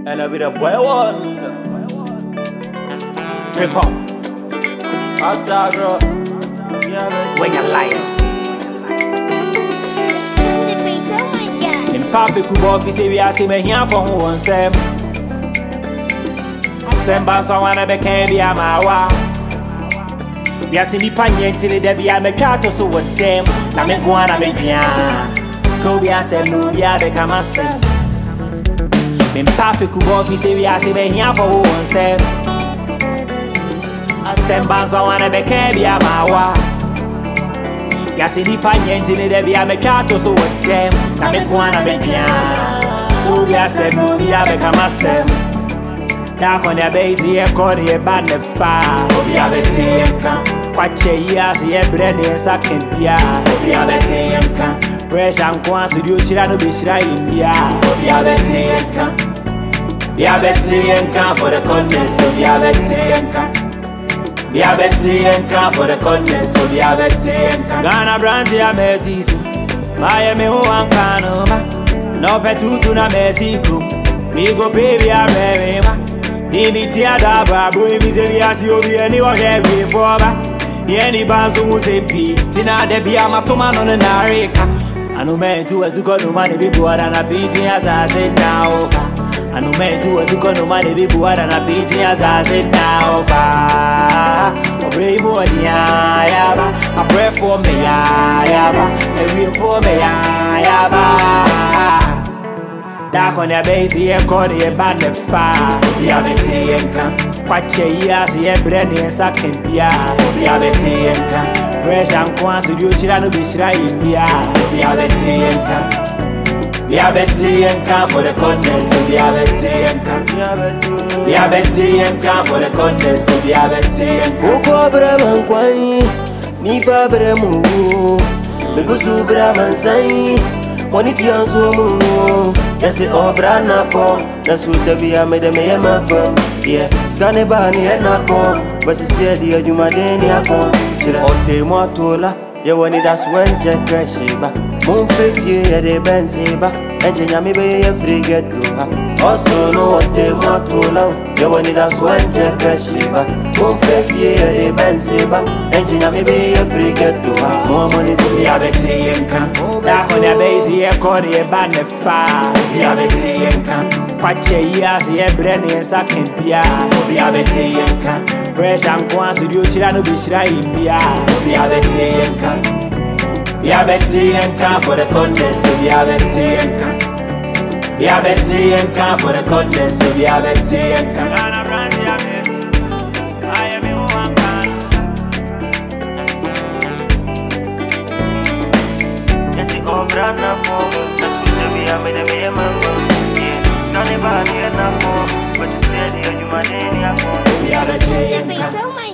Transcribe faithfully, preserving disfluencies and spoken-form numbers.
And I be the boy wonder. Hip hop. Outside, bro. When you're lying. Imperfect kubo fi say we are see me here for who wants them. Asemba so wanna be can be a mawa. We are see the panyenti ni debi a me kato so with them. Na me go na me bia. Ko be a say no be a be come asem. Imperfect kubo fi say we are see me here for who wants them. Asemba so wanna be can be a mawa. Ya see the panyenti ni debi a me kato so with them. Na me go na me bia. Ko be a say no be a be come asem. Dark on your base, yeah, corner, yeah, bad the fire. Obi a beti enka, kwache yeah, see yeah, bread is a kimpia. Obi a beti enka, pressure and quans with you, shira no be shira India. Obi a beti enka, be a beti enka for the coldness. Obi a beti enka, be a beti enka for the coldness. Obi a beti enka. Ghana brand ya Messi so, Miami ho ankanoma, no petutu na Mexico. Me go baby a rema. Dimiti adaba, boy, me say we are see obi anyone get me for ba. Any bands who say P, Tina de be a matoma no na reka. I know men too as you got no money be bored and a beating as I said now. I know men too as you got no money be bored and a beating as I said now. Oh baby boy, yeah, yeah, I pray for me, yeah, yeah, and we for me, yeah, yeah. Dark on your base, yeah, corner, yeah, bad the fire. Obi a beti enka, kwache yeah, see yeah, bread is a kimpia. Obi a beti enka, pressure and quans with you, shira no be shira India. Obi a beti enka, be a beti enka for the coldness. Obi a beti enka, be a beti enka for the coldness. Obi a beti enka. Koko braman kwai, nipa bramu, megusu braman sai. Money to answer mo, yes it all brana for. That's what the be I made a me my firm. Yeah, scanny bani and not come, but she said the you my day I come. She the hot day more tola, yeah when it that's when Jack Crashiba. Moon fifth year the Benziba, engineer me be a free get to her. Also no hot day more tola, yeah when it that's when Jack Crashiba. Moon fifth year the Benziba, engineer me be a free get to her. More money so we have it enka. Dark on your base, yeah, corner, yeah, bad the fire. We have it enka, kwache yeah, see yeah, bread is a kimpia. We have it enka, pressure and quans with you, shira no be shira India. We have it enka, we have it enka for the coldness. We have it enka, we have it enka for the coldness. We have it enka. Oh, brana mo, that's what the be I made a me a man. Yeah, can't buy me enough more, but you said you my name. We are the